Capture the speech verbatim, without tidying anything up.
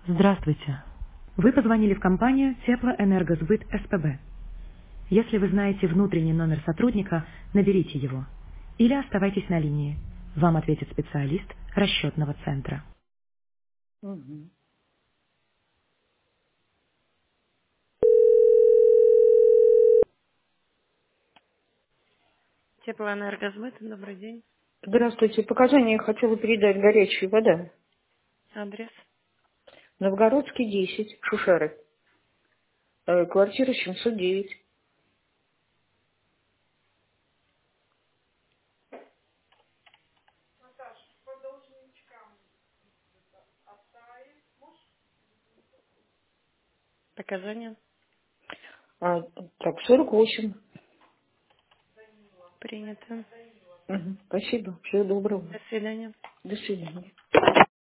Здравствуйте. Вы позвонили в компанию Теплоэнергосбыт СПБ. Если вы знаете внутренний номер сотрудника, наберите его. Или оставайтесь на линии. Вам ответит специалист расчетного центра. Мгм. Теплоэнергосбыт, добрый день. Здравствуйте. Показания я хотела передать горячая вода. Адрес. Новгородский, десять, Шушары. Э, Квартира семьсот девять. Показания. А, так, сорок восемь. Принято. Мгм. Спасибо. Всего доброго. До свидания. До свидания.